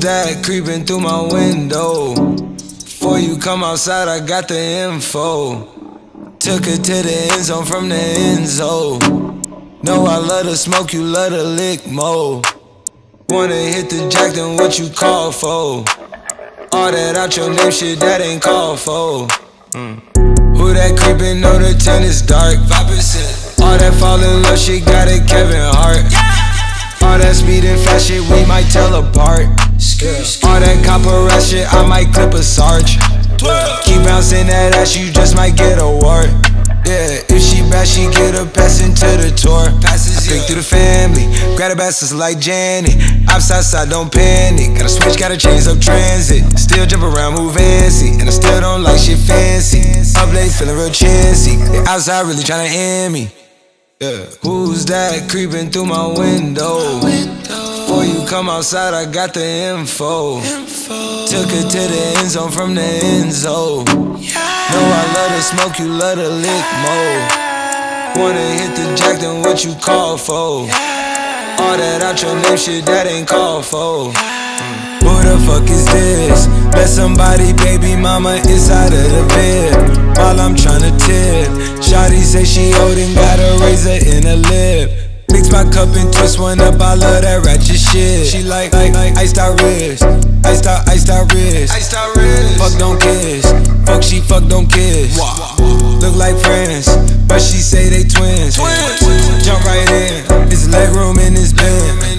that creeping through my window? Before you come outside, I got the info. Took her to the end zone from the end zone. Know I love to smoke, you love to lick more. Wanna hit the jack, then what you call for? All that out your name shit, that ain't called for. Who that creepin', know the tent is dark. 5%. All that fall in love shit, got it Kevin Hart. All that speed and fast shit, we might tell apart. All that copper rat shit, I might clip a sarge. Keep bouncing that ass, you just might get a wart. Yeah, if she bad, she get a pass into the tour. I pick through the family, grab the bastards like Janet. Outside, don't panic. Gotta switch, gotta change up transit. Still jump around, move fancy, and I still don't like shit fancy. Up late, feeling real chancy. They outside really tryna end me. Yeah. Who's that creeping through my window? Before you come outside, I got the info. Took her to the end zone from the end zone. Know I love to smoke, you love to lick more. Wanna hit the jack, then what you call for? All that out your name shit, that ain't called for. Who the fuck is this? Let somebody baby mama inside of the bed while I'm tryna tip. Shawty say she old and got a razor in her lip. Mix my cup and twist one up, I love that ratchet shit. She like iced out wrist, iced out wrist. Fuck don't kiss, fuck she fuck don't kiss. Look like friends, but she say they twins. Jump right in, it's leg room in this bed.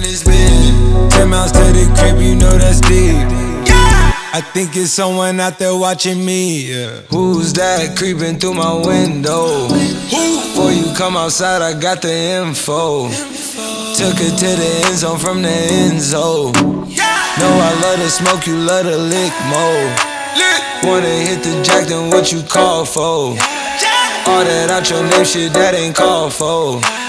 10 miles to the crib, you know that's deep. I think it's someone out there watching me. Who's that creeping through my window? Before you come outside, I got the info. Took her to the end zone from the end zone. Know I love to smoke, you love to lick more. Wanna hit the jack, then what you call for? All that out your name shit, that ain't called for.